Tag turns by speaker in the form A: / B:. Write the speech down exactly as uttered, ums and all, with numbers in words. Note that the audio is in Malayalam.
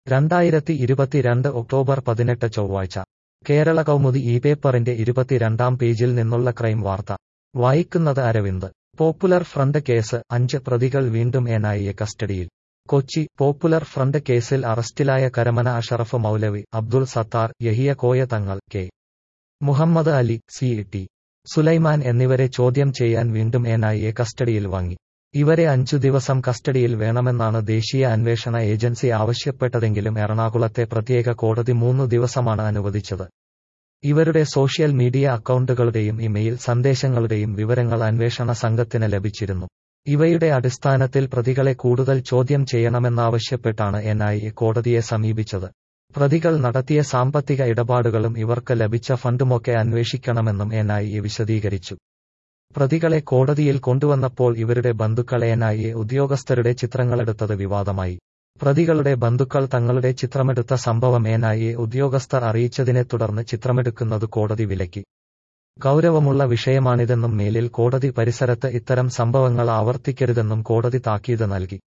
A: രണ്ടായിരത്തി ഇരുപത്തിരണ്ട് ഒക്ടോബർ പതിനെട്ട് ചൊവ്വാഴ്ച കേരള കൗമുദി ഈ പേപ്പറിന്റെ ഇരുപത്തിരണ്ടാം പേജിൽ നിന്നുള്ള ക്രൈം വാർത്ത വായിക്കുന്നത് അരവിന്ദ്. പോപ്പുലർ ഫ്രണ്ട് കേസ്, അഞ്ച് പ്രതികൾ വീണ്ടും എൻ ഐ എ കസ്റ്റഡിയിൽ. കൊച്ചി. പോപ്പുലർ ഫ്രണ്ട് കേസിൽ അറസ്റ്റിലായ കരമന അഷറഫ് മൗലവി, Abdul Sattar, Yahiya Koya Thangal, K Muhammad Ali, C T Sulaiman എന്നിവരെ ചോദ്യം ചെയ്യാൻ വീണ്ടും എൻ ഐ എ കസ്റ്റഡിയിൽ വാങ്ങി. ഇവരെ അഞ്ചു ദിവസം കസ്റ്റഡിയിൽ വേണമെന്നാണ് ദേശീയ അന്വേഷണ ഏജൻസി ആവശ്യപ്പെട്ടതെങ്കിലും എറണാകുളത്തെ പ്രത്യേക കോടതി മൂന്നു ദിവസമാണ് അനുവദിച്ചത്. ഇവരുടെ സോഷ്യൽ മീഡിയ അക്കൗണ്ടുകളുടെയും ഇമെയിൽ സന്ദേശങ്ങളുടെയും വിവരങ്ങൾ അന്വേഷണ സംഘത്തിന് ലഭിച്ചിരുന്നു. ഇവയുടെ അടിസ്ഥാനത്തിൽ പ്രതികളെ കൂടുതൽ ചോദ്യം ചെയ്യണമെന്നാവശ്യപ്പെട്ടാണ് എൻ ഐ എ കോടതിയെ സമീപിച്ചത്. പ്രതികൾ നടത്തിയ സാമ്പത്തിക ഇടപാടുകളും ഇവർക്ക് ലഭിച്ച ഫണ്ടുമൊക്കെ അന്വേഷിക്കണമെന്നും എൻ ഐ എ വിശദീകരിച്ചു. പ്രതികളെ കോടതിയിൽ കൊണ്ടുവന്നപ്പോൾ ഇവരുടെ ബന്ധുക്കൾ എൻ ഐ എ ഉദ്യോഗസ്ഥരുടെ ചിത്രങ്ങളെടുത്തത് വിവാദമായി. പ്രതികളുടെ ബന്ധുക്കൾ തങ്ങളുടെ ചിത്രമെടുത്ത സംഭവം എൻ ഐ എ ഉദ്യോഗസ്ഥർ അറിയിച്ചതിനെ തുടർന്ന് ചിത്രമെടുക്കുന്നത് കോടതി വിലക്കി. ഗൗരവമുള്ള വിഷയമാണിതെന്നും മേലിൽ കോടതി പരിസരത്ത് ഇത്തരം സംഭവങ്ങൾ ആവർത്തിക്കരുതെന്നും കോടതി താക്കീത് നൽകി.